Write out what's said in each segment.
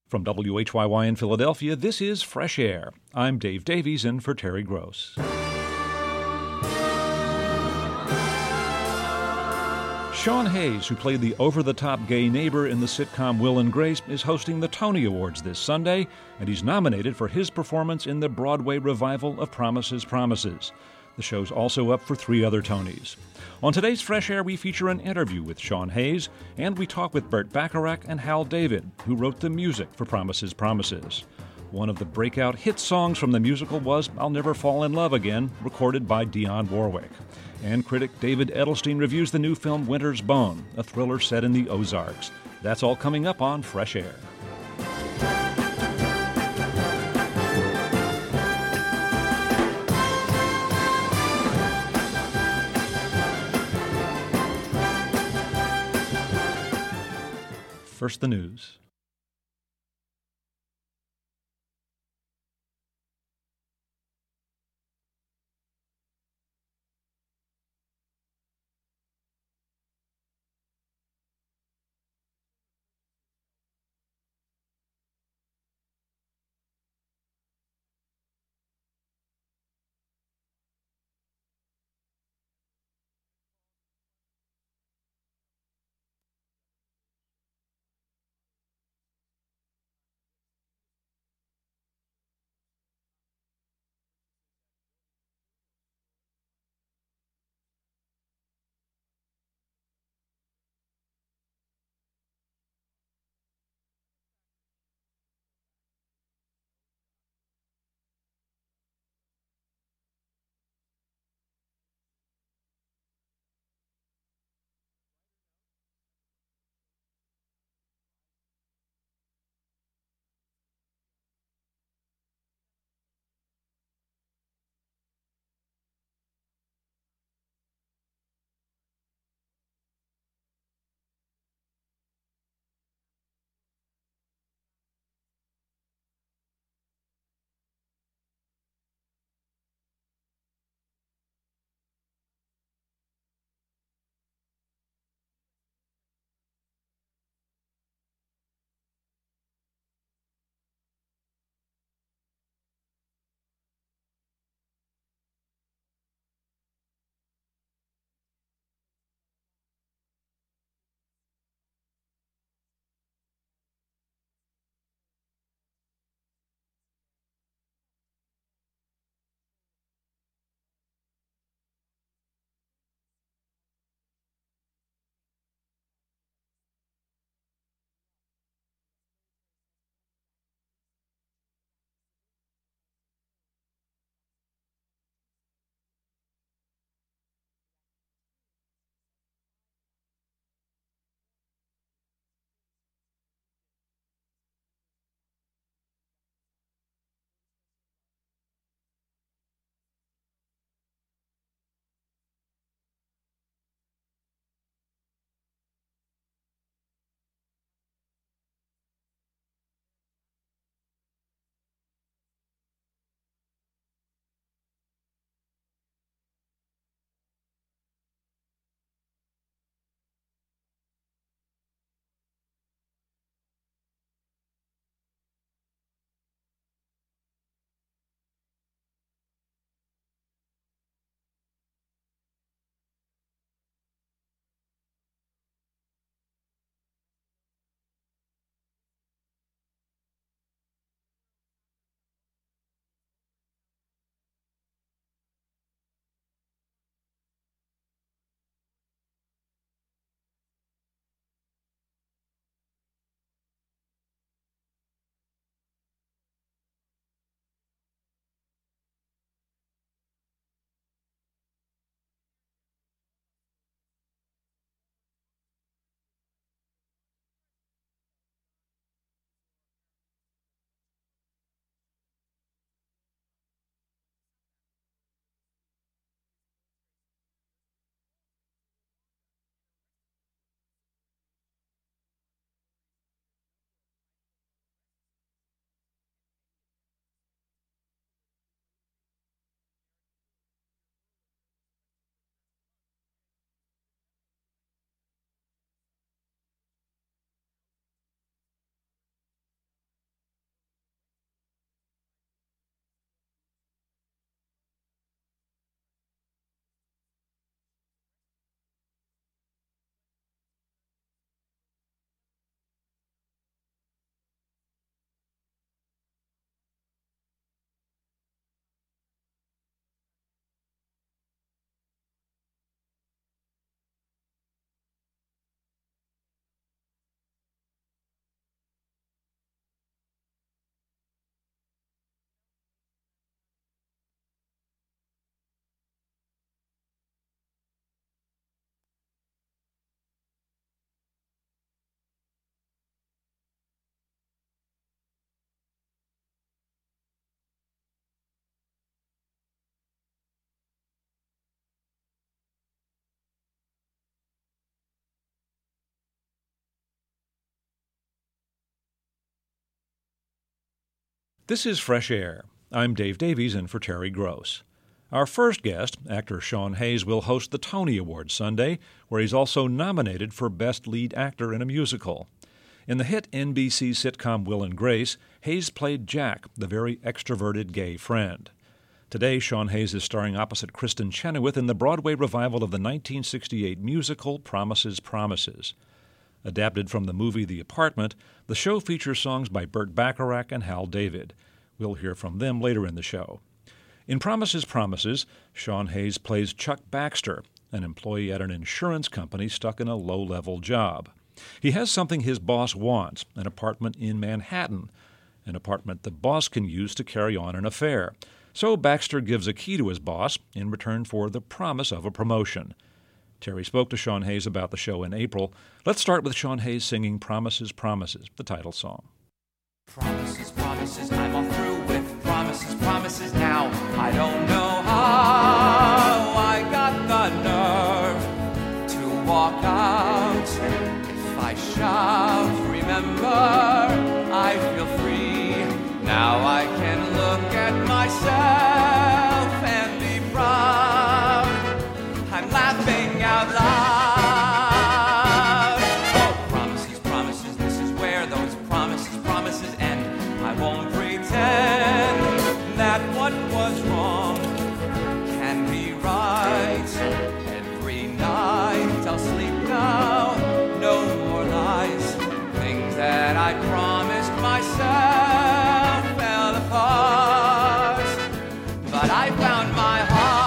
From WHYY in Philadelphia, this is Fresh Air. I'm Dave Davies in for Terry Gross. Sean Hayes, who played the over-the-top gay neighbor in the sitcom Will and Grace, is hosting the Tony Awards this Sunday, and he's nominated for his performance in the Broadway revival of Promises, Promises. The show's also up for 3 other Tonys. On today's Fresh Air, we feature an interview with Sean Hayes, and we talk with Burt Bacharach and Hal David, who wrote the music for Promises, Promises. One of the breakout hit songs from the musical was I'll Never Fall in Love Again, recorded by Dionne Warwick. And critic David Edelstein reviews the new film Winter's Bone, a thriller set in the Ozarks. That's all coming up on Fresh Air. First, the news. This is Fresh Air. I'm Dave Davies in for Terry Gross. Our first guest, actor Sean Hayes, will host the Tony Awards Sunday, where he's also nominated for Best Lead Actor in a Musical. In the hit NBC sitcom Will and Grace, Hayes played Jack, the very extroverted gay friend. Today, Sean Hayes is starring opposite Kristen Chenoweth in the Broadway revival of the 1968 musical Promises, Promises. Adapted from the movie The Apartment, the show features songs by Burt Bacharach and Hal David. We'll hear from them later in the show. In Promises, Promises, Sean Hayes plays Chuck Baxter, an employee at an insurance company stuck in a low-level job. He has something his boss wants, an apartment in Manhattan, an apartment the boss can use to carry on an affair. So Baxter gives a key to his boss in return for the promise of a promotion. Terry spoke to Sean Hayes about the show in April. Let's start with Sean Hayes singing Promises, Promises, the title song. Promises, promises, I'm all through with promises, promises now. I don't know how I got the nerve to walk out. If I shout, remember, I feel free. Now I can look at myself and be proud. I'm laughing out loud. Oh, promises, promises, this is where those promises end. I won't pretend that what was wrong can be right. Every night I'll sleep now, no more lies. Things that I promised myself fell apart, but I found my heart.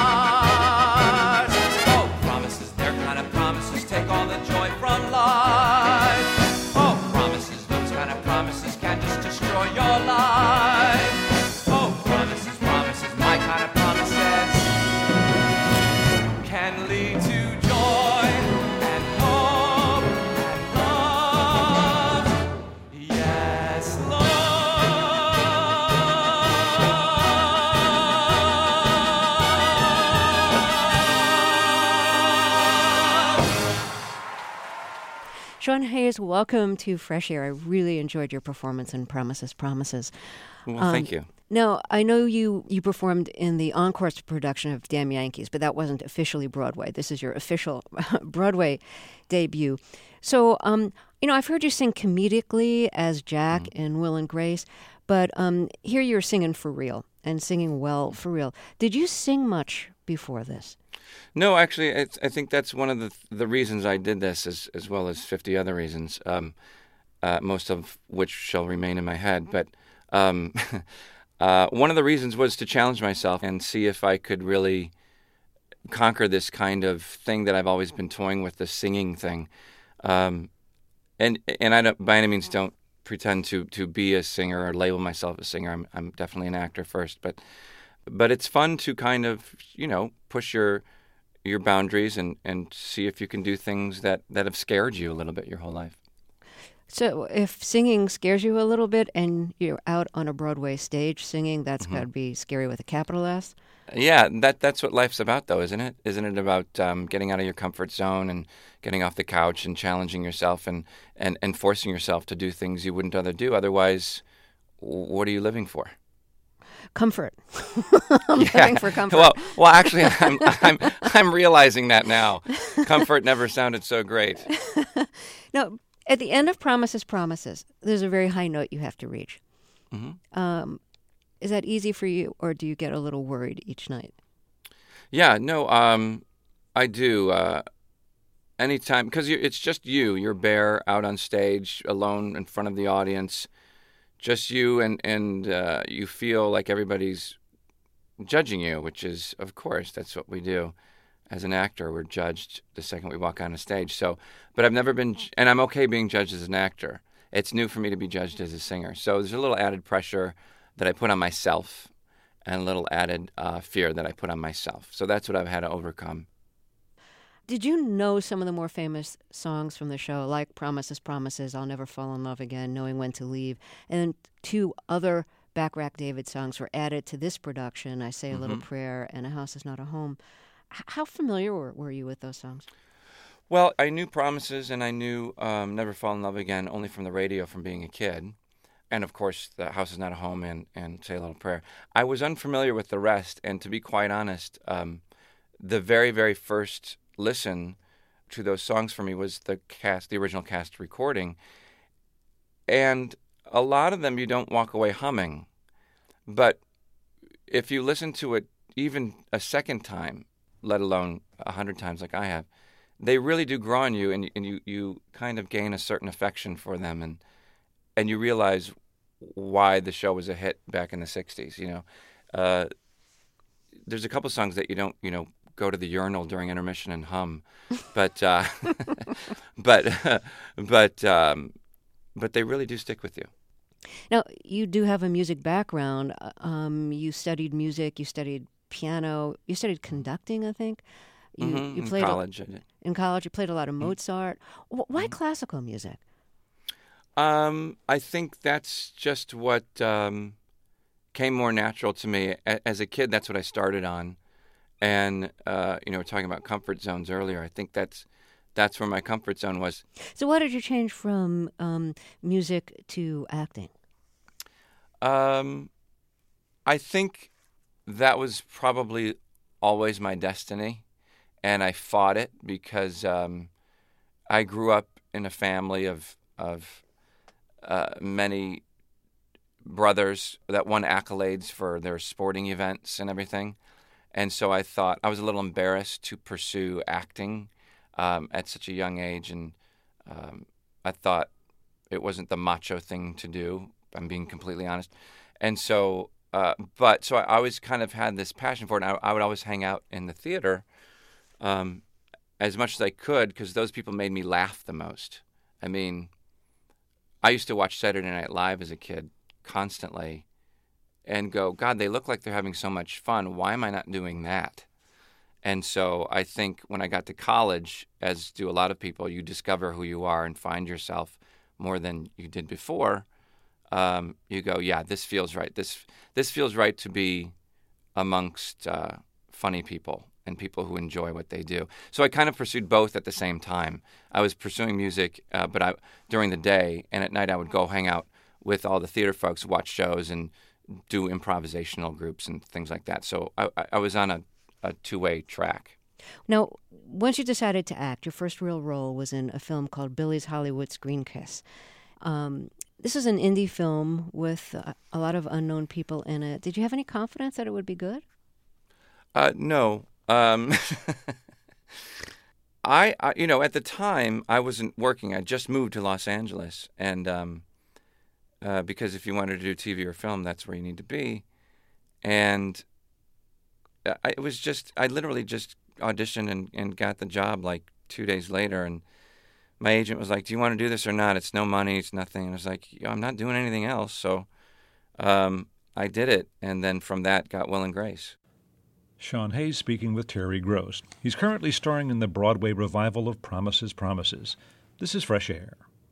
Take all the joy from life. Oh, promises, those kind of promises can just destroy your life. Oh, promises, promises, my kind of promises can lead to joy and hope and love. Yes, love. Sean Hayes, welcome to Fresh Air. I really enjoyed your performance in Promises, Promises. Well, thank you. Now, I know you performed in the encore production of Damn Yankees, but that wasn't officially Broadway. This is your official Broadway debut. So, I've heard you sing comedically as Jack in Will and Grace, but here you're singing for real and singing well for real. Did you sing much before this? No, actually, I think that's one of the reasons I did this, as well as 50 other reasons, most of which shall remain in my head. But one of the reasons was to challenge myself and see if I could really conquer this kind of thing that I've always been toying with, the singing thing. And I don't, by any means, don't pretend to be a singer or label myself a singer. I'm definitely an actor first, but it's fun to kind of, push your boundaries and see if you can do things that have scared you a little bit your whole life. So if singing scares you a little bit and you're out on a Broadway stage singing, that's got to be scary with a capital S? Yeah, that's what life's about, though, isn't it? Isn't it about getting out of your comfort zone and getting off the couch and challenging yourself and forcing yourself to do things you wouldn't other do? Otherwise, what are you living for? Comfort. I'm living for comfort. Well, actually, I'm realizing that now. Comfort never sounded so great. Now, at the end of Promises, Promises, there's a very high note you have to reach. Mm-hmm. Is that easy for you, or do you get a little worried each night? Yeah, no, I do. Anytime, because it's just you. You're bare out on stage, alone in front of the audience. Just you, and you feel like everybody's judging you, which is, of course, that's what we do. As an actor, we're judged the second we walk on a stage. So, but I've never been, and I'm okay being judged as an actor. It's new for me to be judged as a singer. So there's a little added pressure that I put on myself and a little added fear that I put on myself. So that's what I've had to overcome. Did you know some of the more famous songs from the show, like Promises, Promises, I'll Never Fall in Love Again, Knowing When to Leave, and 2 other Bacharach David songs were added to this production, I Say a Little Prayer and A House Is Not a Home. How familiar were you with those songs? Well, I knew Promises and I knew Never Fall in Love Again only from the radio from being a kid. and of course, The House Is Not a Home and Say a Little Prayer. I was unfamiliar with the rest, and to be quite honest, the very, very first listen to those songs for me was the original cast recording. And a lot of them you don't walk away humming. But if you listen to it even a second time, let alone 100 times like I have, they really do grow on you, and you kind of gain a certain affection for them, and you realize why the show was a hit back in the 60s, There's a couple songs that you don't, go to the urinal during intermission and hum, but but they really do stick with you. Now, you do have a music background. You studied music, you studied piano, you studied conducting, I think. You played in college. I did. In college, you played a lot of Mozart. Why classical music? I think that's just what came more natural to me. As a kid, that's what I started on. And, we're talking about comfort zones earlier. I think that's where my comfort zone was. So why did you change from music to acting? I think that was probably always my destiny, and I fought it because I grew up in a family of many brothers that won accolades for their sporting events and everything. And so I thought I was a little embarrassed to pursue acting at such a young age, and I thought it wasn't the macho thing to do. I'm being completely honest. And so, I always kind of had this passion for it. And I would always hang out in the theater as much as I could because those people made me laugh the most. I mean, I used to watch Saturday Night Live as a kid constantly and go, God, they look like they're having so much fun. Why am I not doing that? And so I think when I got to college, as do a lot of people, you discover who you are and find yourself more than you did before. You go, yeah, this feels right. This feels right to be amongst funny people and people who enjoy what they do. So I kind of pursued both at the same time. I was pursuing music, but during the day, and at night I would go hang out with all the theater folks, watch shows, and do improvisational groups and things like that. So I was on a two-way track. Now, once you decided to act, your first real role was in a film called Billy's Hollywood Screen Kiss. This is an indie film with a lot of unknown people in it. Did you have any confidence that it would be good? No. I at the time, I wasn't working. I just moved to Los Angeles, and because if you wanted to do TV or film, that's where you need to be. And I literally just auditioned and got the job like 2 days later, and my agent was like, do you want to do this or not? It's no money, it's nothing. And I was like, I'm not doing anything else. So I did it, and then from that got Will and Grace. Sean Hayes speaking with Terry Gross. He's currently starring in the Broadway revival of Promises, Promises. This is Fresh Air.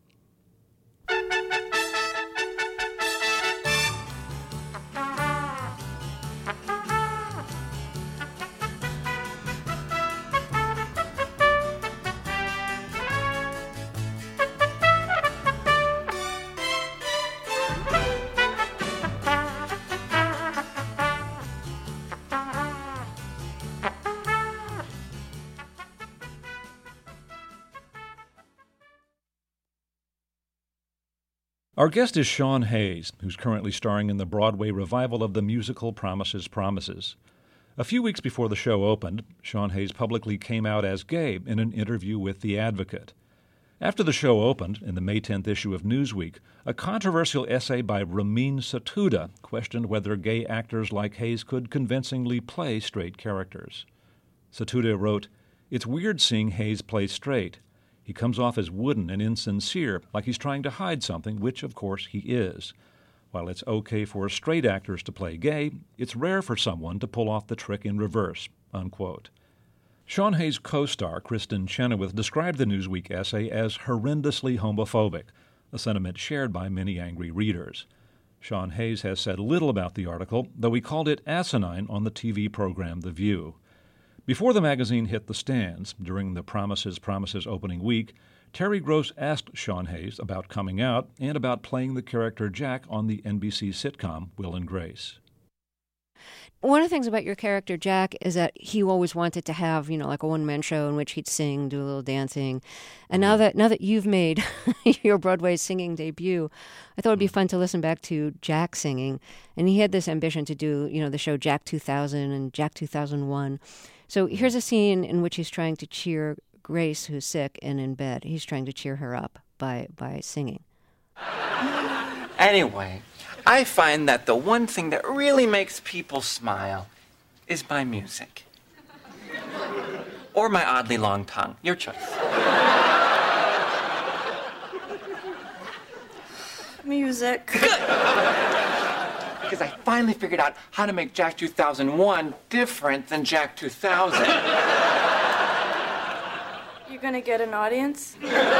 Our guest is Sean Hayes, who's currently starring in the Broadway revival of the musical Promises, Promises. A few weeks before the show opened, Sean Hayes publicly came out as gay in an interview with The Advocate. After the show opened, in the May 10th issue of Newsweek, a controversial essay by Ramin Satuda questioned whether gay actors like Hayes could convincingly play straight characters. Satuda wrote, "It's weird seeing Hayes play straight. He comes off as wooden and insincere, like he's trying to hide something, which, of course, he is. While it's okay for straight actors to play gay, it's rare for someone to pull off the trick in reverse," unquote. Sean Hayes' co-star, Kristen Chenoweth, described the Newsweek essay as horrendously homophobic, a sentiment shared by many angry readers. Sean Hayes has said little about the article, though he called it asinine on the TV program The View. Before the magazine hit the stands, during the Promises, Promises opening week, Terry Gross asked Sean Hayes about coming out and about playing the character Jack on the NBC sitcom Will and Grace. One of the things about your character, Jack, is that he always wanted to have, like a one-man show in which he'd sing, do a little dancing. And now that you've made your Broadway singing debut, I thought it'd be fun to listen back to Jack singing. And he had this ambition to do, the show Jack 2000 and Jack 2001. So here's a scene in which he's trying to cheer Grace, who's sick and in bed. He's trying to cheer her up by singing. Anyway, I find that the one thing that really makes people smile is my music. Or my oddly long tongue. Your choice. Music. Good! Because I finally figured out how to make Jack 2001 different than Jack 2000. You gonna get an audience?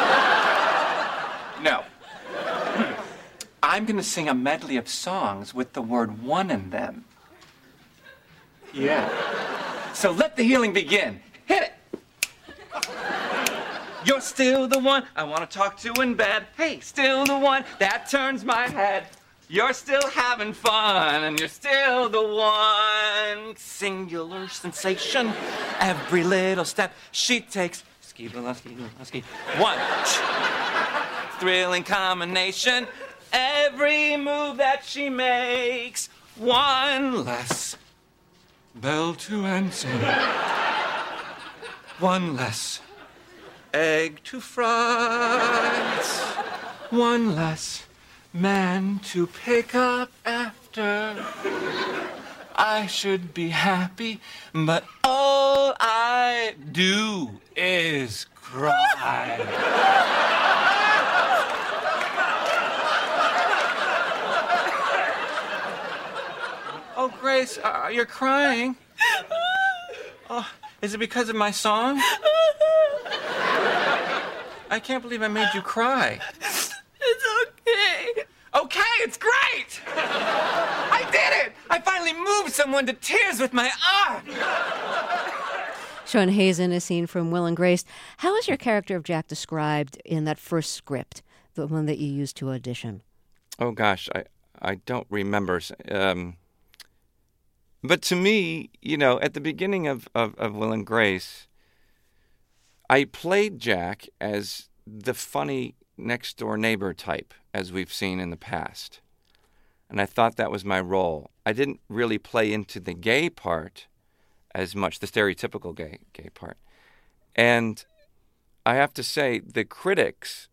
No. I'm gonna sing a medley of songs with the word one in them. Yeah. So let the healing begin. Hit it! You're still the one I want to talk to in bed. Hey, still the one that turns my head. You're still having fun, and you're still the one. Singular sensation. Every little step she takes. Ski, one. Thrilling combination. Every move that she makes. One less bell to answer. One less egg to fry. One less man to pick up after. I should be happy, but all I do is cry. Oh, Grace, you're crying. Oh, is it because of my song? I can't believe I made you cry. It's okay. Okay, it's great! I did it! I finally moved someone to tears with my art! Sean Hayes in a scene from Will and Grace. How is your character of Jack described in that first script, the one that you used to audition? Oh, gosh, I don't remember. But to me, at the beginning of Will and Grace, I played Jack as the funny next-door neighbor type, as we've seen in the past. And I thought that was my role. I didn't really play into the gay part as much, the stereotypical gay part. And I have to say, the critics,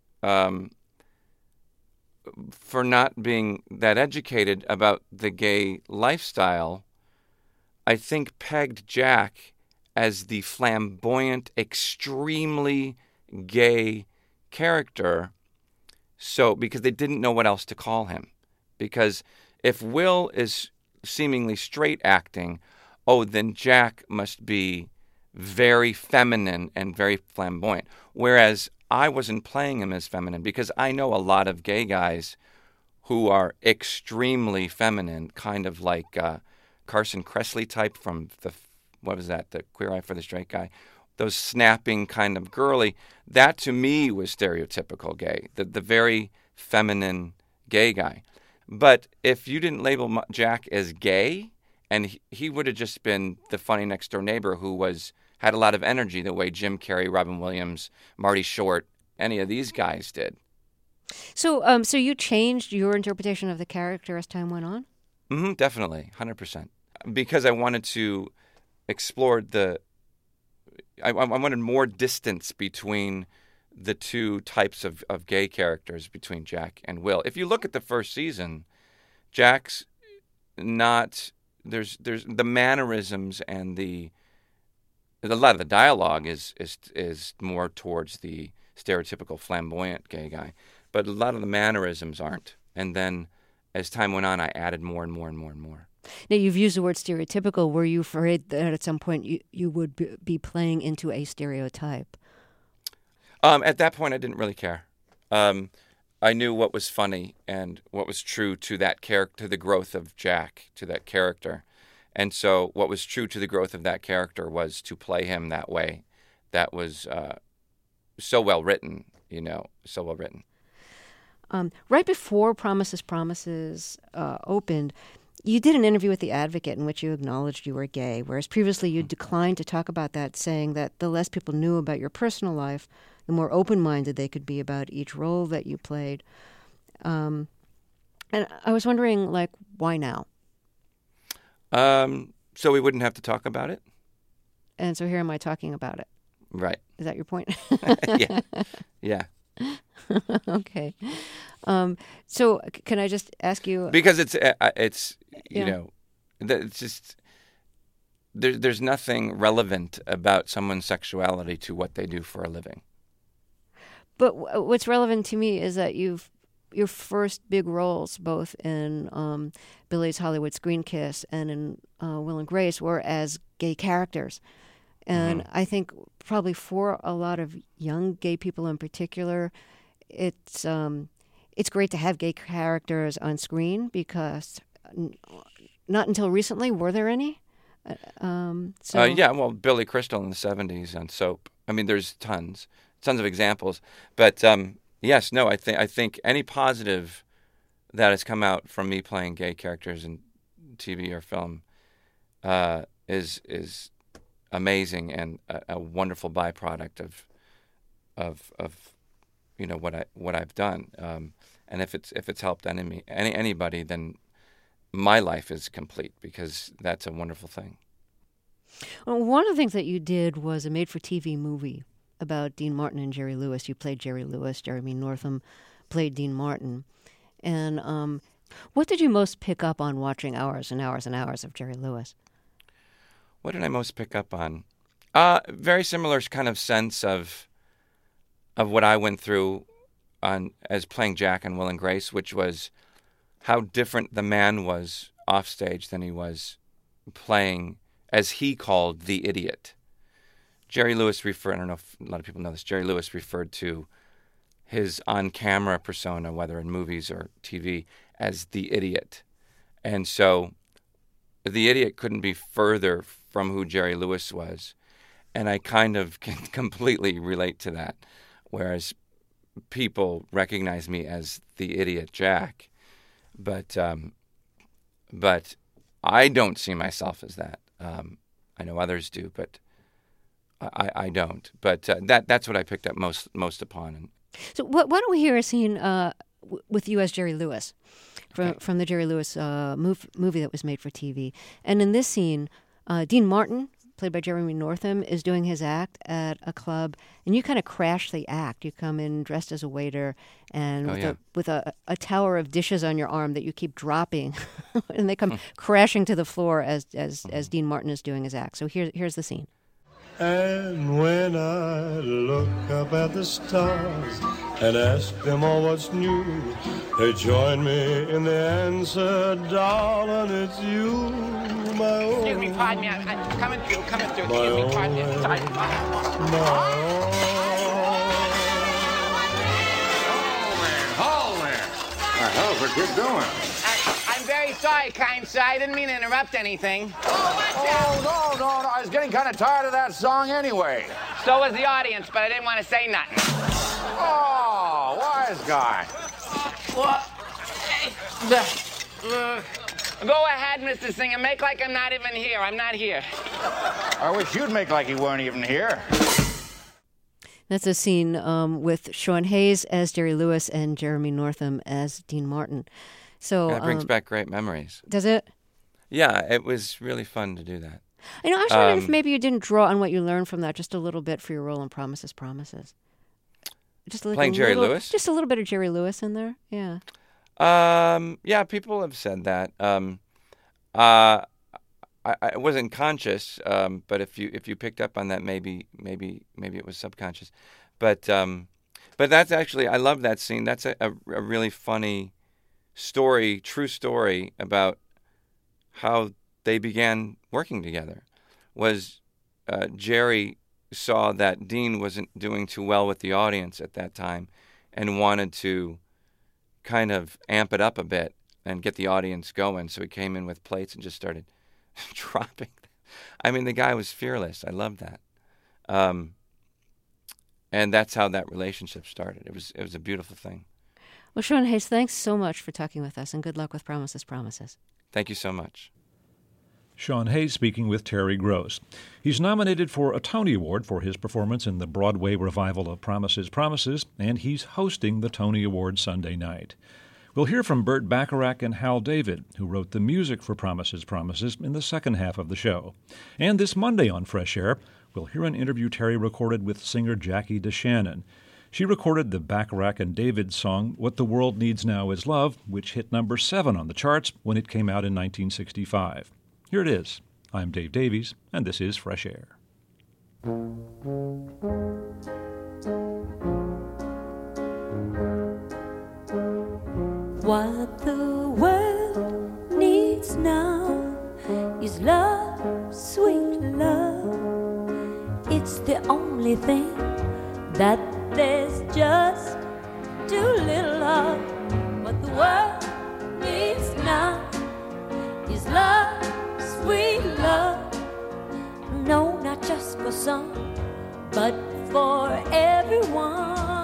for not being that educated about the gay lifestyle, I think pegged Jack as the flamboyant, extremely gay character, because they didn't know what else to call him. Because if Will is seemingly straight acting, then Jack must be very feminine and very flamboyant. Whereas I wasn't playing him as feminine, because I know a lot of gay guys who are extremely feminine, kind of like Carson Kressley type from the Queer Eye for the Straight Guy. Those snapping kind of girly, that to me was stereotypical gay, the very feminine gay guy. But if you didn't label Jack as gay, and he would have just been the funny next door neighbor who had a lot of energy, the way Jim Carrey, Robin Williams, Marty Short, any of these guys did. So you changed your interpretation of the character as time went on? Mm-hmm, definitely, 100%. Because I wanted to explore I wanted more distance between the two types of gay characters, between Jack and Will. If you look at the first season, Jack's not... There's the mannerisms and a lot of the dialogue is more towards the stereotypical flamboyant gay guy, but a lot of the mannerisms aren't. And then as time went on, I added more and more and more and more. Now, you've used the word stereotypical. Were you afraid that at some point you would be playing into a stereotype? At that point, I didn't really care. I knew what was funny and what was true to that character, to the growth of Jack, to that character. And so what was true to the growth of that character was to play him that way. That was so well written. so well written. Right before Promises opened, you did an interview with The Advocate in which you acknowledged you were gay, whereas previously you declined to talk about that, saying that the less people knew about your personal life, the more open-minded they could be about each role that you played. And I was wondering, why now? So we wouldn't have to talk about it? And so here am I talking about it. Right. Is that your point? Yeah. Okay. So can I just ask you? Because it's it's just there's nothing relevant about someone's sexuality to what they do for a living. But what's relevant to me is that your first big roles, both in Billy's Hollywood Screen Kiss and in Will and Grace, were as gay characters. And I think probably for a lot of young gay people in particular, it's great to have gay characters on screen because not until recently were there any. Well, Billy Crystal in the 70s on Soap. I mean, there's tons of examples. But I think any positive that has come out from me playing gay characters in TV or film is amazing and a wonderful byproduct of what I've done. And if it's helped anybody, then my life is complete because that's a wonderful thing. Well, one of the things that you did was a made-for-TV movie about Dean Martin and Jerry Lewis. You played Jerry Lewis. Jeremy Northam played Dean Martin. And what did you most pick up on watching hours and hours and hours of Jerry Lewis? What did I most pick up on? Very similar kind of sense of what I went through as playing Jack and Will and Grace, which was how different the man was off stage than he was playing, as he called, the idiot. Jerry Lewis I don't know if a lot of people know this, Jerry Lewis referred to his on-camera persona, whether in movies or TV, as the idiot. And so the idiot couldn't be further from who Jerry Lewis was. And I kind of can completely relate to that, whereas people recognize me as the idiot Jack. But I don't see myself as that. I know others do, but I don't. But that's what I picked up most upon. So why don't we hear a scene with you as Jerry Lewis from the Jerry Lewis movie that was made for TV. And in this scene, Dean Martin, played by Jeremy Northam, is doing his act at a club, and you kind of crash the act. You come in dressed as a waiter and with a tower of dishes on your arm that you keep dropping, and they come crashing to the floor as Dean Martin is doing his act. So here's the scene. And when I look up at the stars and ask them all what's new, they join me in the answer, darling, it's you, my own. Excuse me, pardon me, I'm coming through. Excuse me, pardon me. Sorry. Hold there. What the hell's the kid doing? I'm very sorry, kind sir. I didn't mean to interrupt anything. Oh, no. I was getting kind of tired of that song anyway. So was the audience, but I didn't want to say nothing. Oh, wise guy. What? Go ahead, Mr. Singer. Make like I'm not even here. I'm not here. I wish you'd make like you weren't even here. That's a scene with Sean Hayes as Jerry Lewis and Jeremy Northam as Dean Martin. So that brings back great memories. Does it? Yeah, it was really fun to do that. I was wondering if maybe you didn't draw on what you learned from that just a little bit for your role in Promises. Just playing Jerry Lewis? Just a little bit of Jerry Lewis in there, yeah. Yeah, people have said that. I wasn't conscious, but if you picked up on that, maybe it was subconscious. But that's actually, I love that scene. That's a really funny story, true story about how they began working together. Was Jerry saw that Dean wasn't doing too well with the audience at that time and wanted to kind of amp it up a bit and get the audience going. So he came in with plates and just started dropping. I mean, the guy was fearless. I love that. And that's how that relationship started. It was a beautiful thing. Well, Sean Hayes, thanks so much for talking with us, and good luck with Promises, Promises. Thank you so much. Sean Hayes speaking with Terry Gross. He's nominated for a Tony Award for his performance in the Broadway revival of Promises, Promises, and he's hosting the Tony Awards Sunday night. We'll hear from Burt Bacharach and Hal David, who wrote the music for Promises, Promises in the second half of the show. And this Monday on Fresh Air, we'll hear an interview Terry recorded with singer Jackie DeShannon. She recorded the Bacharach and David song, What the World Needs Now Is Love, which hit number 7 on the charts when it came out in 1965. Here it is. I'm Dave Davies, and this is Fresh Air. What the world needs now is love, sweet love. It's the only thing that there's just too little of. What the world needs now is love, sweet love. No, not just for some, but for everyone.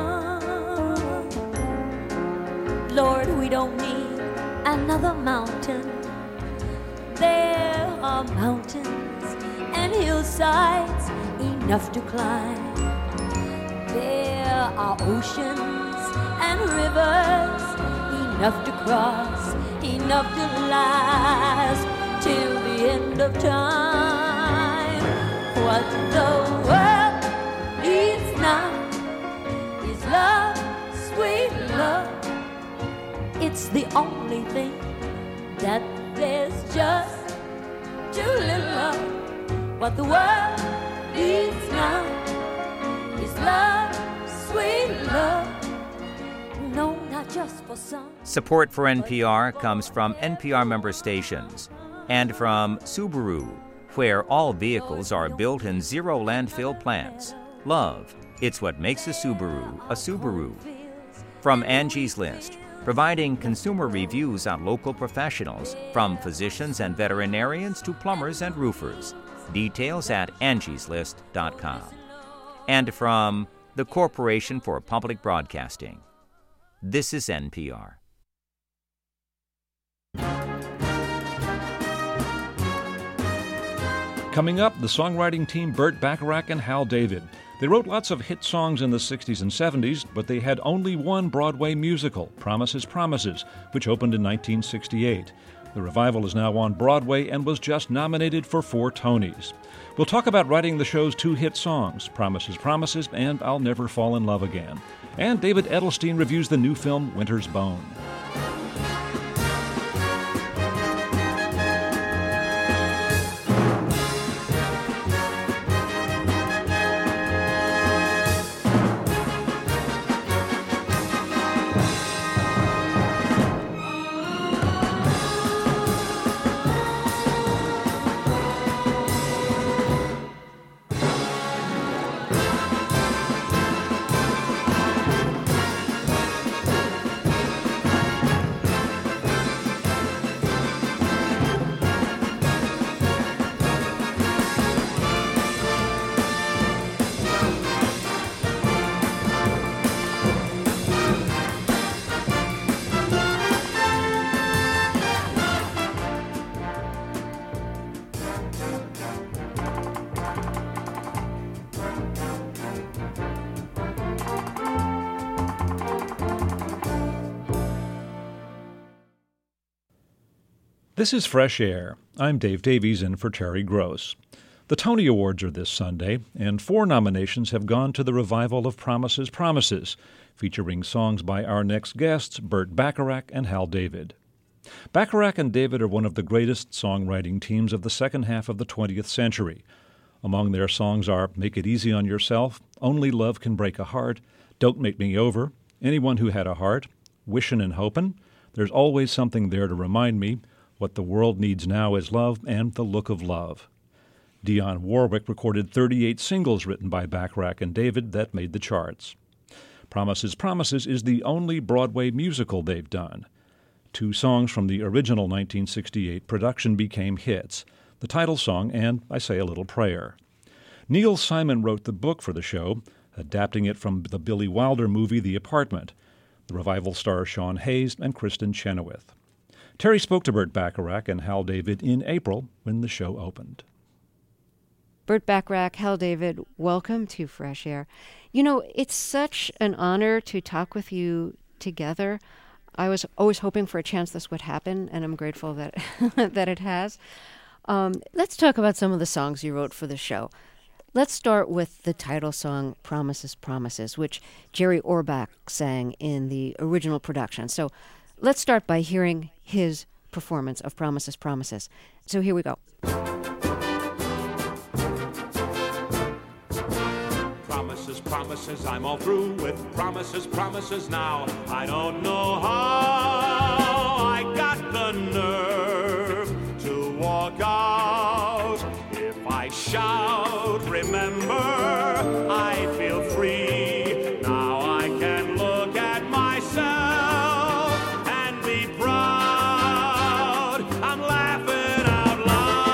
Lord, we don't need another mountain. There are mountains and hillsides enough to climb. There are oceans and rivers enough to cross, enough to last till the end of time. What the world needs now is love, sweet love. It's the only thing that there's just too little of. What the world needs now is love, sweet love. No, not just for some. Support for NPR comes from NPR member stations and from Subaru, where all vehicles are built in zero landfill plants. Love, it's what makes a Subaru. From Angie's List, providing consumer reviews on local professionals, from physicians and veterinarians to plumbers and roofers. Details at angieslist.com. And from the Corporation for Public Broadcasting. This is NPR. Coming up, the songwriting team Burt Bacharach and Hal David. They wrote lots of hit songs in the 60s and 70s, but they had only one Broadway musical, Promises, Promises, which opened in 1968. The revival is now on Broadway and was just nominated for 4 Tonys. We'll talk about writing the show's 2 hit songs, Promises, Promises, and I'll Never Fall in Love Again. And David Edelstein reviews the new film Winter's Bone. This is Fresh Air. I'm Dave Davies in for Terry Gross. The Tony Awards are this Sunday, and 4 nominations have gone to the revival of Promises, Promises, featuring songs by our next guests, Burt Bacharach and Hal David. Bacharach and David are one of the greatest songwriting teams of the second half of the 20th century. Among their songs are Make It Easy on Yourself, Only Love Can Break a Heart, Don't Make Me Over, Anyone Who Had a Heart, Wishin' and Hopin', There's Always Something There to Remind Me, What the World Needs Now Is Love, and The Look of Love. Dionne Warwick recorded 38 singles written by Bacharach and David that made the charts. Promises, Promises is the only Broadway musical they've done. 2 songs from the original 1968 production became hits, the title song and I Say a Little Prayer. Neil Simon wrote the book for the show, adapting it from the Billy Wilder movie The Apartment. The revival stars Sean Hayes and Kristen Chenoweth. Terry spoke to Burt Bacharach and Hal David in April when the show opened. Burt Bacharach, Hal David, welcome to Fresh Air. You know, it's such an honor to talk with you together. I was always hoping for a chance this would happen, and I'm grateful that that it has. Let's talk about some of the songs you wrote for the show. Let's start with the title song, Promises, Promises, which Jerry Orbach sang in the original production. So let's start by hearing his performance of Promises, Promises. So here we go. Promises, promises, I'm all through with promises, promises now. I don't know how I got the nerve to walk out. If I shout, remember, I feel free. Now I can look at myself and be proud. I'm laughing out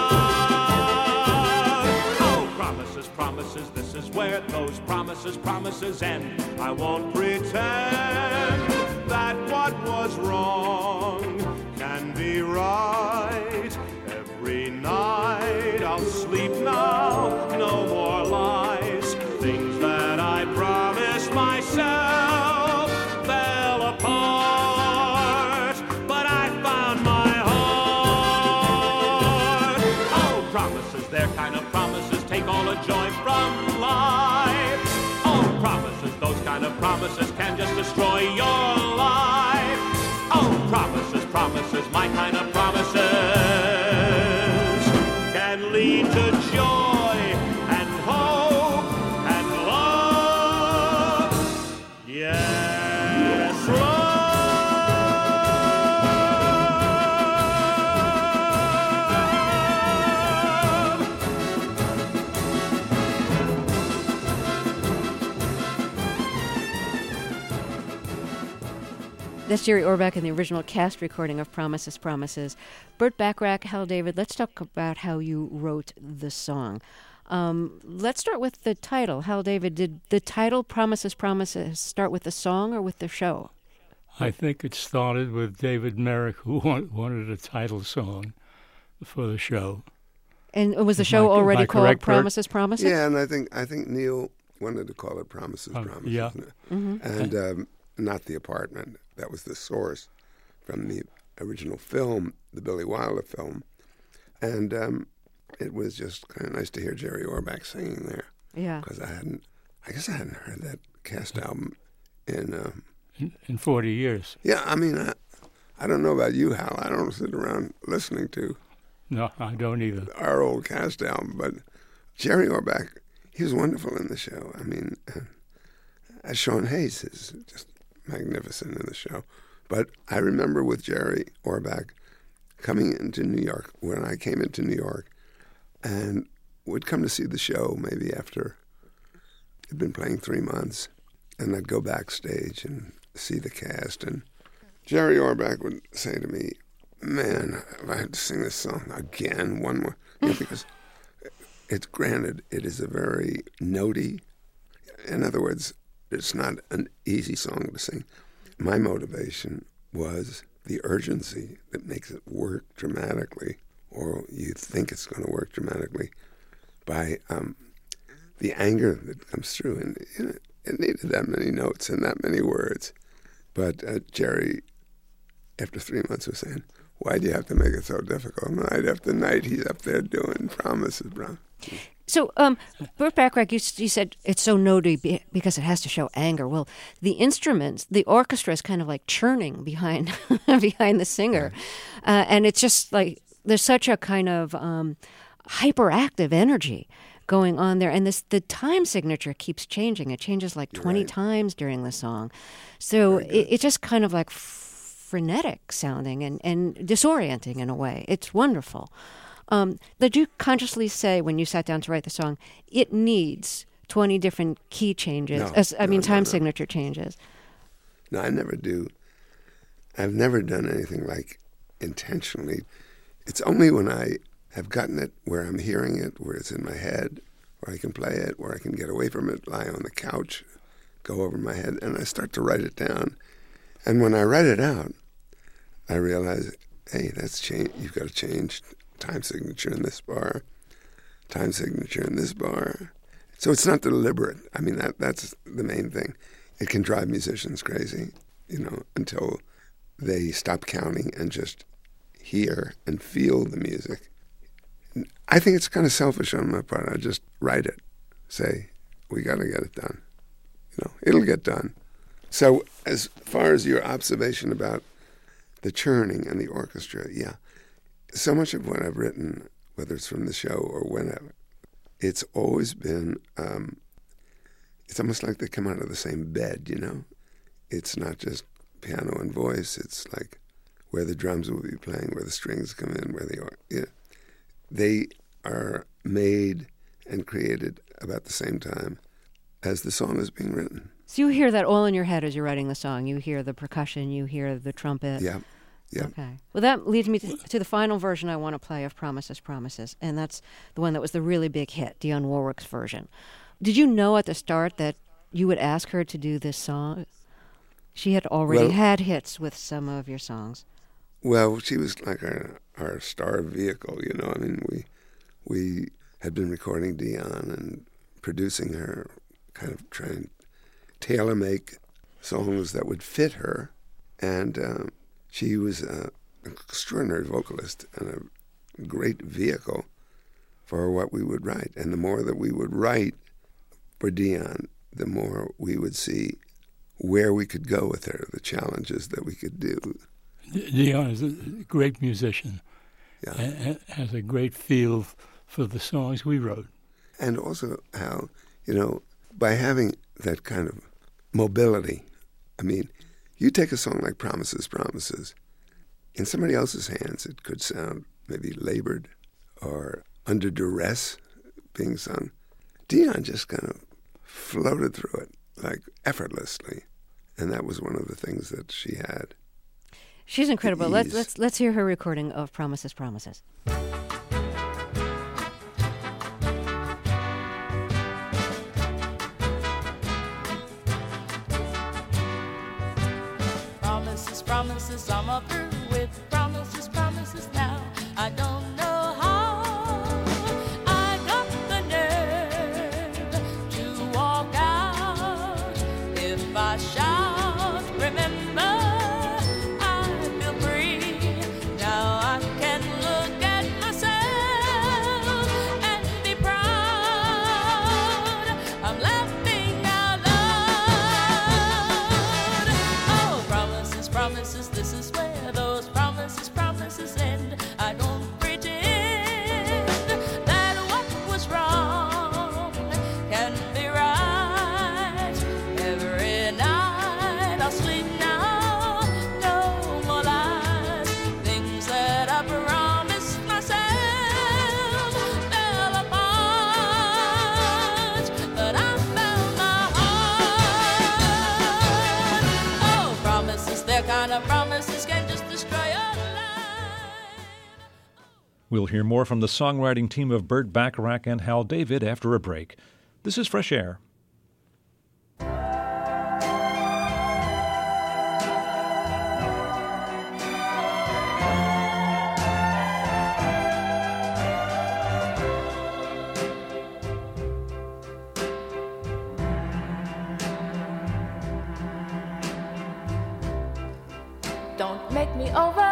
loud. Oh, promises, promises, this is where those promises end. I won't pretend that what was wrong can be right. Every night I'll sleep now, no more lies. Things that I promised myself fell apart, but I found my heart. Oh, promises, they're kind of promises, take all the joy from life. Oh, promises, those kind of promises can just destroy your life. Oh, promises, promises, my kind of promises can lead to joy and hope and love. Yes, love. That's Jerry Orbach in the original cast recording of Promises, Promises. Burt Bacharach, Hal David, let's talk about how you wrote the song. Let's start with the title. Hal David, did the title Promises, Promises start with the song or with the show? I think it started with David Merrick, who wanted a title song for the show. And was the show already called Promises, Promises? Yeah, and I think Neil wanted to call it Promises, Promises. Yeah. Mm-hmm. And not The Apartment. That was the source from the original film, the Billy Wilder film. And it was just kind of nice to hear Jerry Orbach singing there. Yeah. Because I guess I hadn't heard that cast album in 40 years. Yeah, I mean, I don't know about you, Hal. I don't sit around listening to. No, I don't either. Our old cast album, but Jerry Orbach, he was wonderful in the show. I mean, Sean Hayes is just magnificent in the show. But I remember with Jerry Orbach coming into New York, when I came into New York, and would come to see the show maybe after it'd been playing 3 months, and I'd go backstage and see the cast, and Jerry Orbach would say to me, "Man, if I had to sing this song again, one more," because it's granted, it is a very notey. In other words, it's not an easy song to sing. My motivation was the urgency that makes it work dramatically, or you think it's going to work dramatically, by the anger that comes through. And it needed that many notes and that many words. But Jerry, after 3 months, was saying, "Why do you have to make it so difficult?" Night after night, he's up there doing Promises, bro. So, Burt Bacharach, you said it's so notey because it has to show anger. Well, the instruments, the orchestra is kind of like churning behind behind the singer. And it's just like there's such a kind of hyperactive energy going on there. And the time signature keeps changing. It changes like 20 times during the song. So it's just kind of like frenetic sounding and disorienting in a way. It's wonderful. Did you consciously say when you sat down to write the song, it needs 20 different key changes, time signature changes? No, I never do. I've never done anything like intentionally. It's only when I have gotten it where I'm hearing it, where it's in my head, where I can play it, where I can get away from it, lie on the couch, go over my head, and I start to write it down. And when I write it out, I realize, hey, that's change. You've got to change time signature in this bar, time signature in this bar. So it's not deliberate. I mean, that's the main thing. It can drive musicians crazy, until they stop counting and just hear and feel the music. I think it's kind of selfish on my part. I just write it, say, we got to get it done. It'll get done. So as far as your observation about the churning and the orchestra, yeah, so much of what I've written, whether it's from the show or whenever, it's always been, it's almost like they come out of the same bed, It's not just piano and voice. It's like where the drums will be playing, where the strings come in, where they are made and created about the same time as the song is being written. So you hear that all in your head as you're writing the song. You hear the percussion, you hear the trumpet. Yeah. Okay. Well, that leads me to the final version I want to play of Promises, Promises, and that's the one that was the really big hit, Dionne Warwick's version. Did you know at the start that you would ask her to do this song? She had already had hits with some of your songs. Well, she was like our star vehicle, I mean, we had been recording Dionne and producing her, kind of trying to tailor-make songs that would fit her. And she was an extraordinary vocalist and a great vehicle for what we would write. And the more that we would write for Dionne, the more we would see where we could go with her, the challenges that we could do. Dionne is a great musician. Yeah. And has a great feel for the songs we wrote. And also how, by having that kind of mobility, I mean, you take a song like Promises, Promises, in somebody else's hands it could sound maybe labored or under duress being sung. Dionne just kind of floated through it, like effortlessly. And that was one of the things that she had. She's incredible. Let's hear her recording of Promises, Promises. Promises, promises, I'm up through with promises, promises now. I don't know how I got the nerve to walk out. If I shout, remember, I feel free. Now I can look at myself and be proud. I'm laughing out loud. Oh, promises, promises, this is where those promises, promises end. I don't pretend that what was wrong can be right. Every night I'll sleep now, no more lies. Things that I promised myself fell apart, but I found my heart. Oh, promises, they're kind of promises can just destroy your life. We'll hear more from the songwriting team of Burt Bacharach and Hal David after a break. This is Fresh Air. Don't make me over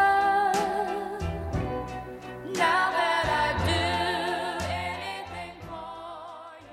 now that I do anything for you.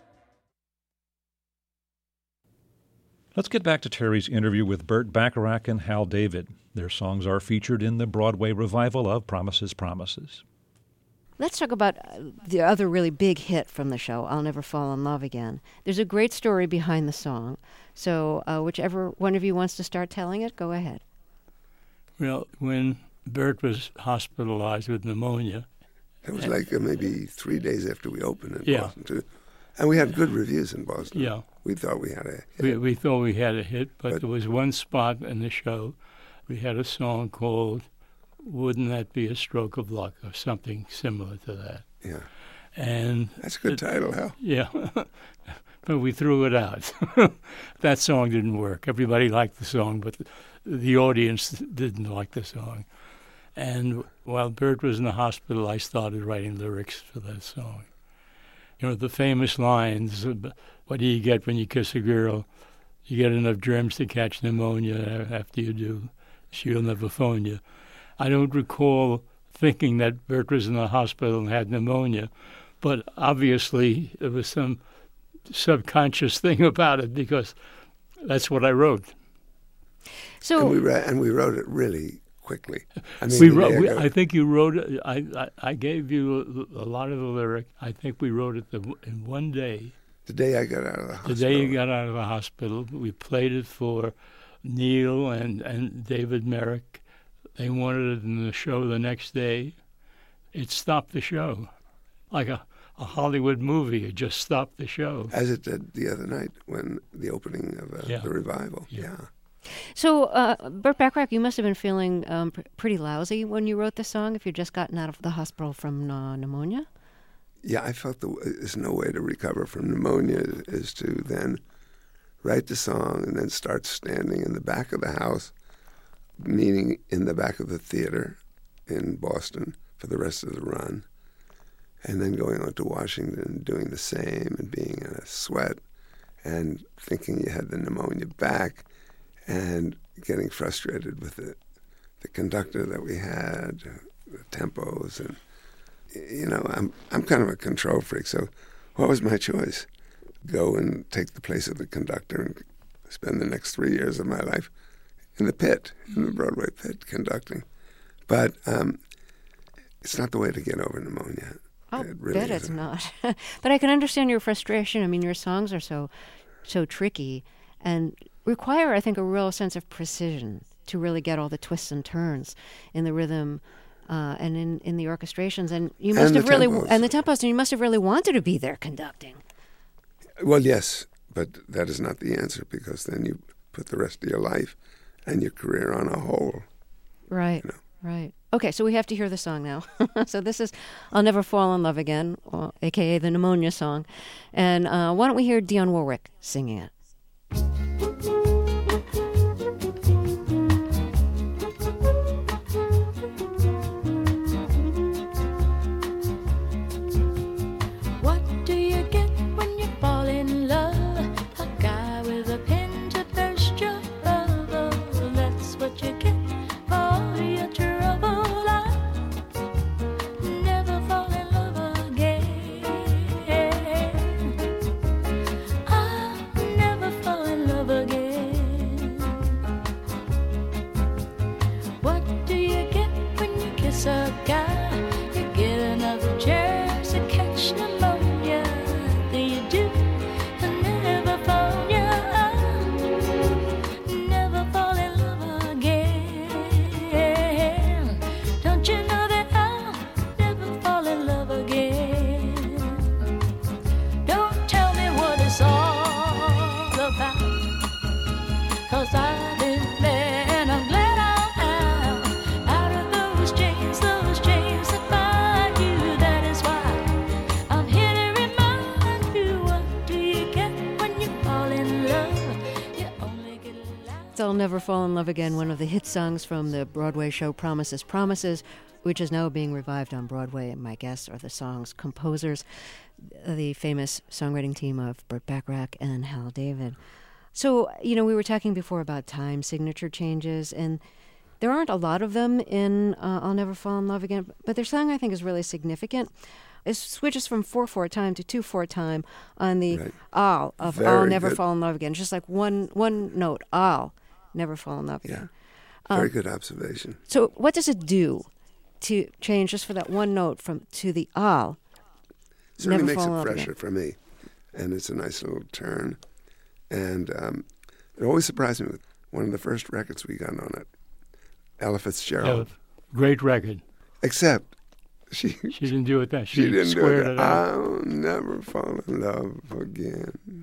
Let's get back to Terry's interview with Burt Bacharach and Hal David. Their songs are featured in the Broadway revival of Promises, Promises. Let's talk about the other really big hit from the show, I'll Never Fall in Love Again. There's a great story behind the song, so whichever one of you wants to start telling it, go ahead. Well, when Burt was hospitalized with pneumonia. It was like maybe 3 days after we opened in Yeah. Boston, too. And we had good reviews in Boston. Yeah. We thought we had a hit. We thought we had a hit, but there was one spot in the show. We had a song called Wouldn't That Be a Stroke of Luck, or something similar to that. Yeah. And that's a good title, Hal. Yeah. But we threw it out. That song didn't work. Everybody liked the song, but the audience didn't like the song. And while Bert was in the hospital, I started writing lyrics for that song. You know, the famous lines, what do you get when you kiss a girl? You get enough germs to catch pneumonia. After you do, she'll never phone you. I don't recall thinking that Bert was in the hospital and had pneumonia, but obviously there was some subconscious thing about it because that's what I wrote. So and we wrote it really quickly. I mean, I think you wrote it. I gave you a lot of the lyric. I think we wrote it in one day. The day I got out of the hospital. The day you got out of the hospital, we played it for Neil and David Merrick. They wanted it in the show the next day. It stopped the show, like a Hollywood movie. It just stopped the show. As it did the other night when the opening of the revival. Yeah. So, Burt Bacharach, you must have been feeling pretty lousy when you wrote the song if you'd just gotten out of the hospital from pneumonia? Yeah, I felt there's no way to recover from pneumonia is to then write the song and then start standing in the back of the house, meaning in the back of the theater in Boston for the rest of the run, and then going on to Washington and doing the same and being in a sweat and thinking you had the pneumonia back and getting frustrated with the conductor that we had, the tempos, and you know, I'm kind of a control freak, so what was my choice? Go and take the place of the conductor and spend the next 3 years of my life in the pit, in the Broadway pit, conducting. But it's not the way to get over pneumonia. I'll bet it's not. But I can understand your frustration. I mean, your songs are so tricky and require, I think, a real sense of precision to really get all the twists and turns in the rhythm and in the orchestrations. And you must have really, and the tempos, and you must have really wanted to be there conducting. Well, yes, but that is not the answer because then you put the rest of your life and your career on a hold. Right, you know? Right. Okay, so we have to hear the song now. So this is I'll Never Fall in Love Again, a.k.a. the pneumonia song. And why don't we hear Dionne Warwick singing it? I'll Never Fall in Love Again, one of the hit songs from the Broadway show Promises, Promises, which is now being revived on Broadway, and my guests are the song's composers, the famous songwriting team of Burt Bacharach and Hal David. So, you know, we were talking before about time signature changes, and there aren't a lot of them in I'll Never Fall in Love Again, but their song, I think, is really significant. It switches from 4/4 time to 2/4 time on the I'll of I'll Never Fall in Love Again, just like one note, I'll Never Fall in Love Again. Yeah, very good observation. So what does it do to change just for that one note to the I'll certainly Never makes Fall in it Love fresher Again? for me, and it's a nice little turn. And it always surprised me with one of the first records we got on it, Ella Fitzgerald. Great record. Except she didn't do it that. She didn't do squared it. I'll never fall in love again.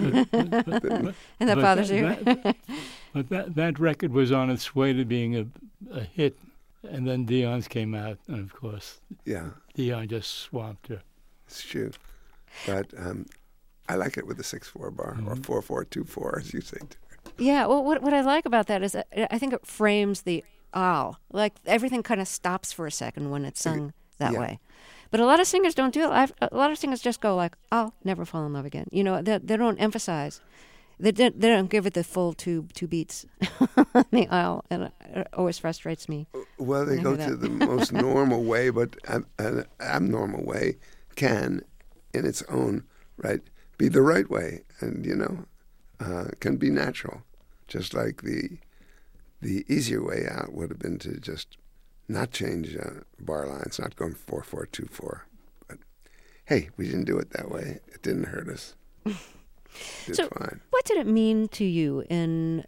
And that bothers you? But that record was on its way to being a hit, and then Dionne's came out, and of course, Dionne just swamped her. It's true. But I like it with the 6/4 bar, or 4/4-2/4, as you say. Yeah, well, what I like about that is that I think it frames the al. Like, everything kind of stops for a second when it's sung that way. But a lot of singers don't do it. A lot of singers just go like, I'll never fall in love again. You know, they don't emphasize. They don't give it the full two beats, the al, and it always frustrates me. Well, they go to the most normal way, but an abnormal way can, in its own right, be the right way, and can be natural. Just like the easier way out would have been to just not change bar lines, not going 4/4-2/4. But hey, we didn't do it that way. It didn't hurt us. It's fine. What did it mean to you in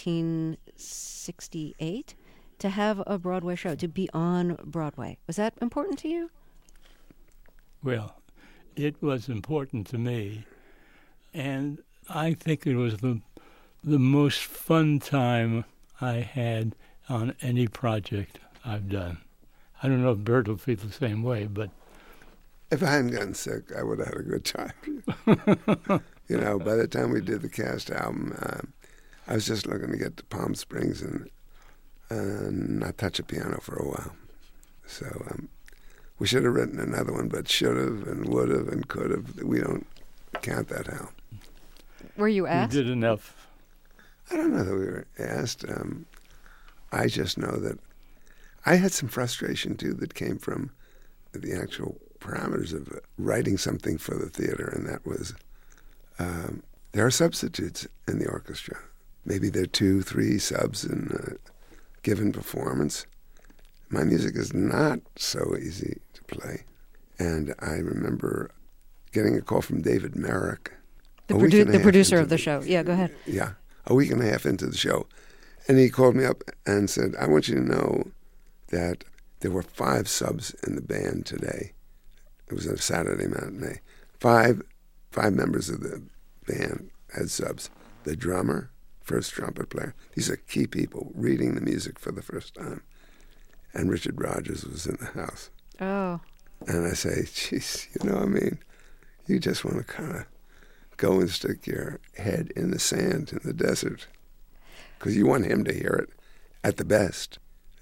1968 to have a Broadway show, to be on Broadway? Was that important to you? Well, it was important to me, and I think it was the most fun time I had on any project I've done. I don't know if Bert will feel the same way, but if I hadn't gotten sick, I would have had a good time. By the time we did the cast album, I was just looking to get to Palm Springs and not touch a piano for a while. So we should have written another one, but should have and would have and could have. We don't count that out. Were you asked? We did enough. I don't know that we were asked. I just know that I had some frustration, too, that came from the actual parameters of writing something for the theater, and that was there are substitutes in the orchestra. Maybe there are 2-3 subs in a given performance. My music is not so easy to play. And I remember getting a call from David Merrick. The producer of the show. Yeah, go ahead. Yeah, a week and a half into the show. And he called me up and said, I want you to know that there were 5 subs in the band today. It was a Saturday matinee. 5 members of the band had subs. The drummer, first trumpet player. These are key people reading the music for the first time. And Richard Rodgers was in the house. Oh. And I say, geez, you just want to kind of go and stick your head in the sand in the desert because you want him to hear it at the best.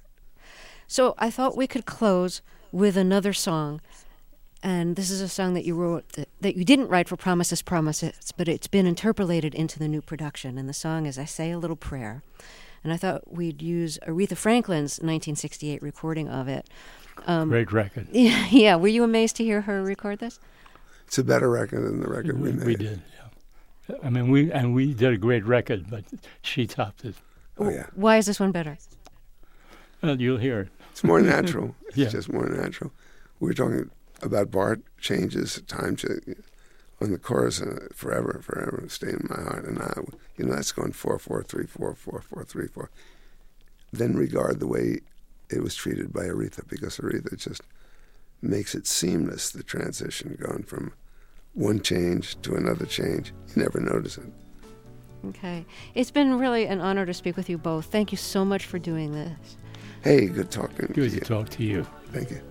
So I thought we could close with another song. And this is a song that you wrote, that you didn't write for Promises, Promises, but it's been interpolated into the new production. And the song is I Say a Little Prayer. And I thought we'd use Aretha Franklin's 1968 recording of it. Great record. Yeah. Were you amazed to hear her record this? It's a better record than the record we made. We did, yeah. I mean, we did a great record, but she topped it. Oh, yeah. Why is this one better? Well, you'll hear it. It's more natural. Yeah. It's just more natural. We were talking about bar changes, time change on the chorus, forever, stay in my heart. And that's going 4/4-3/4, 4/4-3/4. Then regard the way it was treated by Aretha, because Aretha just makes it seamless, the transition going from one change to another change. You never notice it. Okay. It's been really an honor to speak with you both. Thank you so much for doing this. Hey, good talking to you. Good to talk to you. Thank you.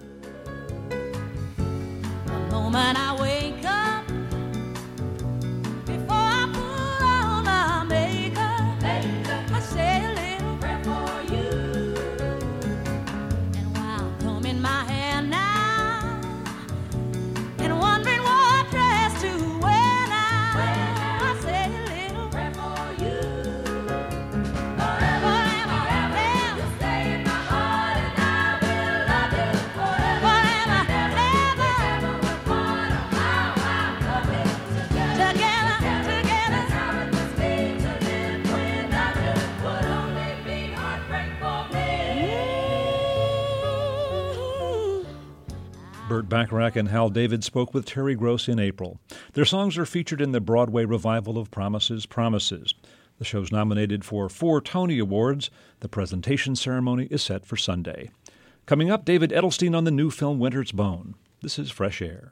The moment I wake up, before I put on my makeup, I say a little prayer for you. And while combing my hair now, and wondering what dress to wear now, I say a little prayer for you. Forever, forever, you stay in my heart, and I will love you forever, ever, we're part of how love it together, together. How it must be to live without you would only be heartbreak for me. Burt Bacharach and Hal David spoke with Terry Gross in April. Their songs are featured in the Broadway revival of Promises, Promises. The show's nominated for 4 Tony Awards. The presentation ceremony is set for Sunday. Coming up, David Edelstein on the new film Winter's Bone. This is Fresh Air.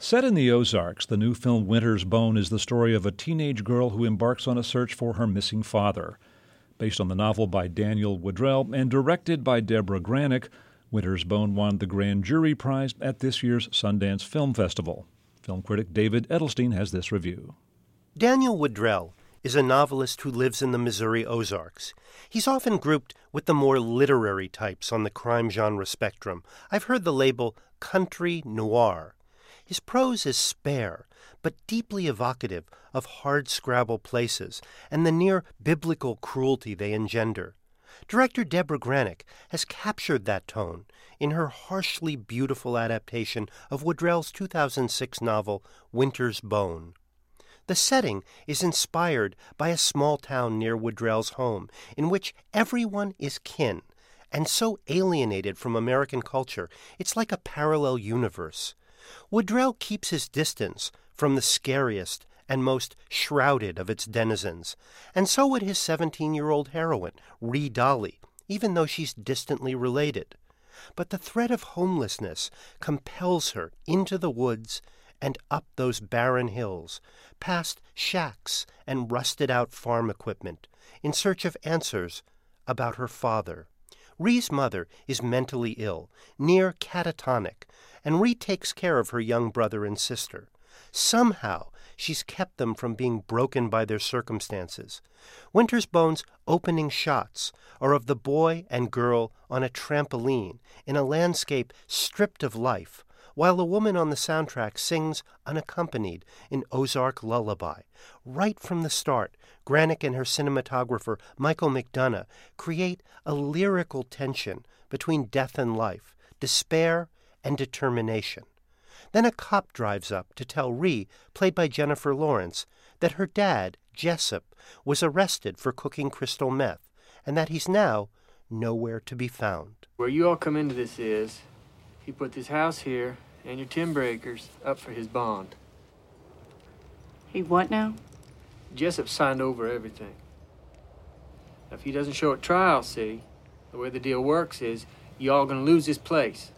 Set in the Ozarks, the new film Winter's Bone is the story of a teenage girl who embarks on a search for her missing father. Based on the novel by Daniel Woodrell and directed by Deborah Granick, Winter's Bone won the Grand Jury Prize at this year's Sundance Film Festival. Film critic David Edelstein has this review. Daniel Woodrell is a novelist who lives in the Missouri Ozarks. He's often grouped with the more literary types on the crime genre spectrum. I've heard the label country noir. His prose is spare, but deeply evocative of hard-scrabble places and the near-biblical cruelty they engender. Director Deborah Granick has captured that tone in her harshly beautiful adaptation of Woodrell's 2006 novel Winter's Bone. The setting is inspired by a small town near Woodrell's home, in which everyone is kin, and so alienated from American culture, it's like a parallel universe. Woodrell keeps his distance from the scariest and most shrouded of its denizens, and so would his 17-year-old heroine, Ree Dolly, even though she's distantly related. But the threat of homelessness compels her into the woods and up those barren hills, past shacks and rusted-out farm equipment, in search of answers about her father. Ree's mother is mentally ill, near catatonic, and Ree takes care of her young brother and sister. Somehow, she's kept them from being broken by their circumstances. Winter's Bone's opening shots are of the boy and girl on a trampoline in a landscape stripped of life, while a woman on the soundtrack sings unaccompanied an Ozark lullaby. Right from the start, Granick and her cinematographer, Michael McDonough, create a lyrical tension between death and life, despair and determination. Then a cop drives up to tell Ree, played by Jennifer Lawrence, that her dad, Jessup, was arrested for cooking crystal meth, and that he's now nowhere to be found. Where you all come into this is, he put this house here and your timber acres up for his bond. He what now? Jessup signed over everything. Now, if he doesn't show at trial, see, the way the deal works is you all gonna lose this place.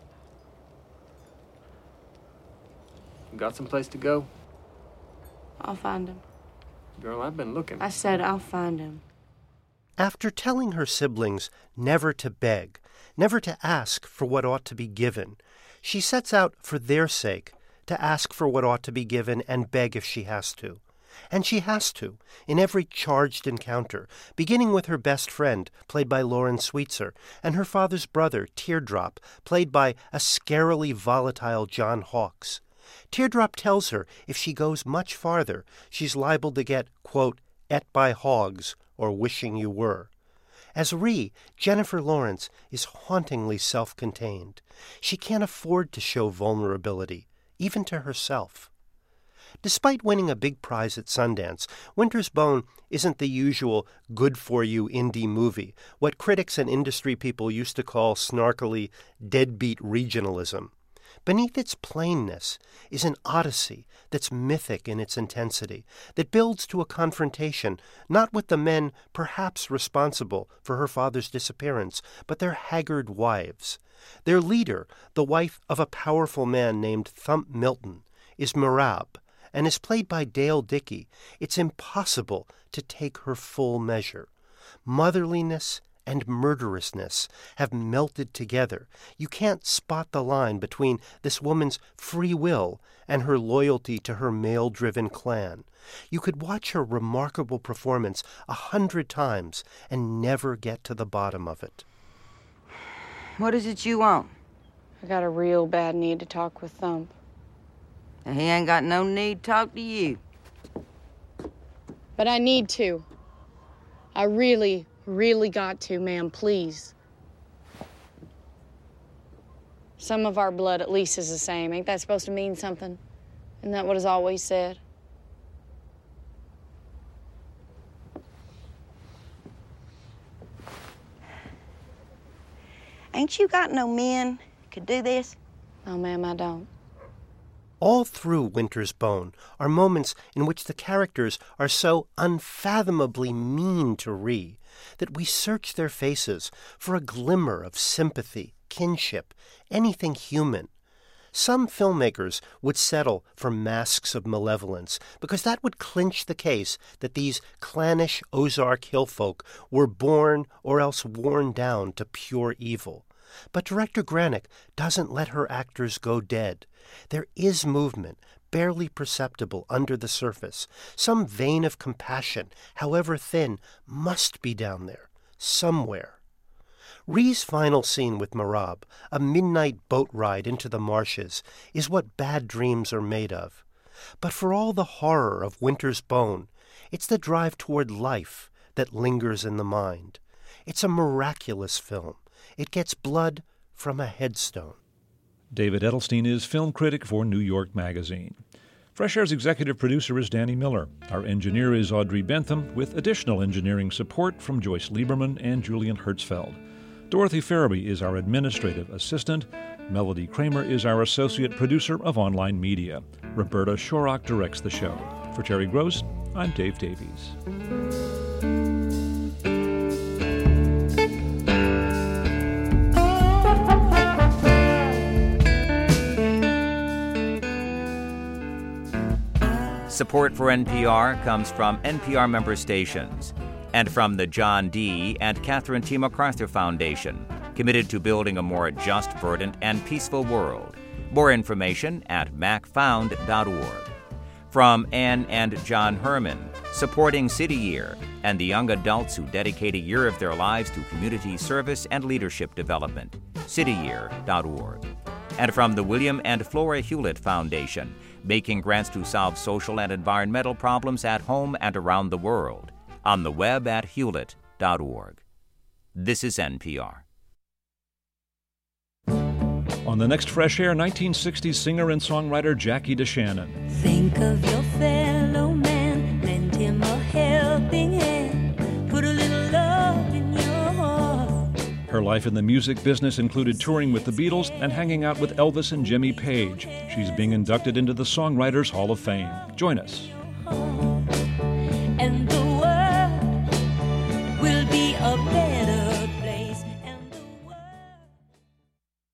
You got someplace to go? I'll find him. Girl, I've been looking. I said I'll find him. After telling her siblings never to beg, never to ask for what ought to be given, she sets out for their sake to ask for what ought to be given and beg if she has to. And she has to, in every charged encounter, beginning with her best friend, played by Lauren Sweetser, and her father's brother, Teardrop, played by a scarily volatile John Hawkes. Teardrop tells her if she goes much farther, she's liable to get, quote, et by hogs, or wishing you were. As Ree, Jennifer Lawrence is hauntingly self-contained. She can't afford to show vulnerability, even to herself. Despite winning a big prize at Sundance, Winter's Bone isn't the usual good-for-you indie movie, what critics and industry people used to call snarkily deadbeat regionalism. Beneath its plainness is an odyssey that's mythic in its intensity, that builds to a confrontation not with the men perhaps responsible for her father's disappearance, but their haggard wives. Their leader, the wife of a powerful man named Thump Milton, is Merab, and is played by Dale Dickey. It's impossible to take her full measure. Motherliness and murderousness have melted together. You can't spot the line between this woman's free will and her loyalty to her male-driven clan. You could watch her remarkable performance 100 times and never get to the bottom of it. What is it you want? I got a real bad need to talk with Thump. He ain't got no need to talk to you. But I need to. I really got to, ma'am, please. Some of our blood at least is the same. Ain't that supposed to mean something? Isn't that what is always said? Ain't you got no men could do this? No, ma'am, I don't. All through Winter's Bone are moments in which the characters are so unfathomably mean to Ree that we search their faces for a glimmer of sympathy, kinship, anything human. Some filmmakers would settle for masks of malevolence because that would clinch the case that these clannish Ozark hillfolk were born or else worn down to pure evil. But director Granick doesn't let her actors go dead. There is movement, barely perceptible under the surface. Some vein of compassion, however thin, must be down there, somewhere. Rhee's final scene with Merab, a midnight boat ride into the marshes, is what bad dreams are made of. But for all the horror of Winter's Bone, it's the drive toward life that lingers in the mind. It's a miraculous film. It gets blood from a headstone. David Edelstein is film critic for New York Magazine. Fresh Air's executive producer is Danny Miller. Our engineer is Audrey Bentham, with additional engineering support from Joyce Lieberman and Julian Hertzfeld. Dorothy Farabee is our administrative assistant. Melody Kramer is our associate producer of online media. Roberta Shorrock directs the show. For Terry Gross, I'm Dave Davies. Support for NPR comes from NPR member stations and from the John D. and Catherine T. MacArthur Foundation, committed to building a more just, verdant, and peaceful world. More information at macfound.org. From Ann and John Herman, supporting City Year and the young adults who dedicate a year of their lives to community service and leadership development, cityyear.org. And from the William and Flora Hewlett Foundation, making grants to solve social and environmental problems at home and around the world, on the web at hewlett.org. This is NPR. On the next Fresh Air, 1960s singer and songwriter Jackie DeShannon. Think of your fellow man, lend him a helping hand, put a little love in your heart. Her life in the music business included touring with the Beatles and hanging out with Elvis and Jimmy Page. She's being inducted into the Songwriters Hall of Fame. Join us.